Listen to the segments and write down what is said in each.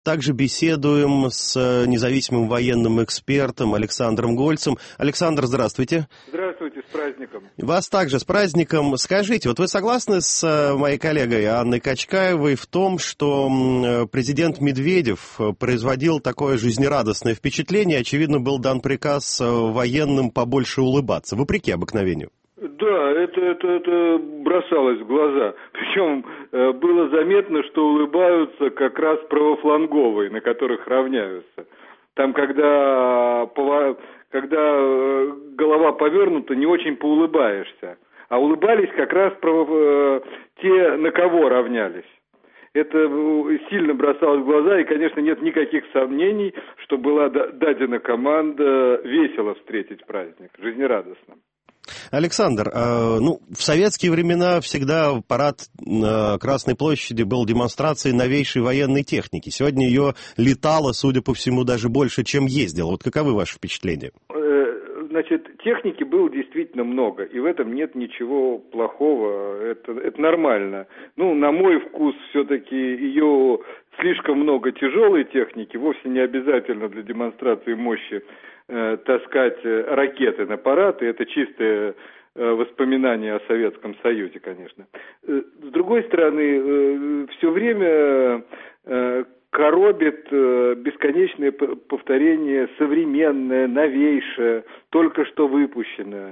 также беседуем с независимым военным экспертом Александром Гольцем. Александр, здравствуйте. Здравствуйте, с праздником. Вас также с праздником. Скажите, вот вы согласны с моей коллегой Анной Качкаевой в том, что президент Медведев производил такое жизнерадостное впечатление, очевидно, был дан приказ военным побольше улыбаться, вопреки обыкновению? Да, это бросалось в глаза. Причем было заметно, что улыбаются как раз правофланговые, на которых равняются. Там, когда голова повернута, не очень поулыбаешься. А улыбались как раз те, на кого равнялись. Это сильно бросалось в глаза, и, конечно, нет никаких сомнений, что была дадена команда весело встретить праздник, жизнерадостно. Александр, в советские времена всегда парад на Красной площади был демонстрацией новейшей военной техники. Сегодня ее летало, судя по всему, даже больше, чем ездило. Вот каковы ваши впечатления? Значит, техники было действительно много, и в этом нет ничего плохого, это нормально. На мой вкус, все-таки ее слишком много тяжелой техники, вовсе не обязательно для демонстрации мощи таскать ракеты на парад, и это чистое воспоминание о Советском Союзе, конечно. С другой стороны, все время коробит бесконечное повторение современное, новейшее, только что выпущенное.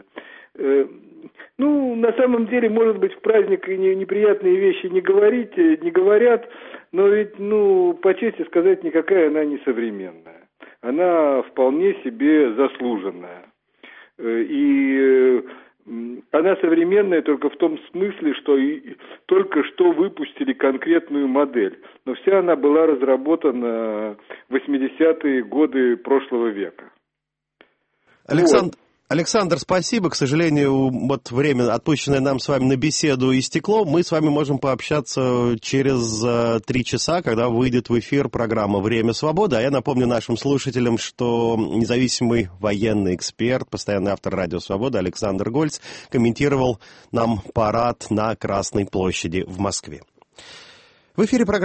На самом деле, может быть, в праздник неприятные вещи не говорят, но ведь, по чести сказать, никакая она не современная. Она вполне себе заслуженная. И она современная только в том смысле, что только что выпустили конкретную модель. Но вся она была разработана в 80-е годы прошлого века. Александр, спасибо. К сожалению, время, отпущенное нам с вами на беседу, истекло. Мы с вами можем пообщаться через 3 часа, когда выйдет в эфир программа «Время свободы». А я напомню нашим слушателям, что независимый военный эксперт, постоянный автор «Радио Свобода» Александр Гольц комментировал нам парад на Красной площади в Москве. В эфире программа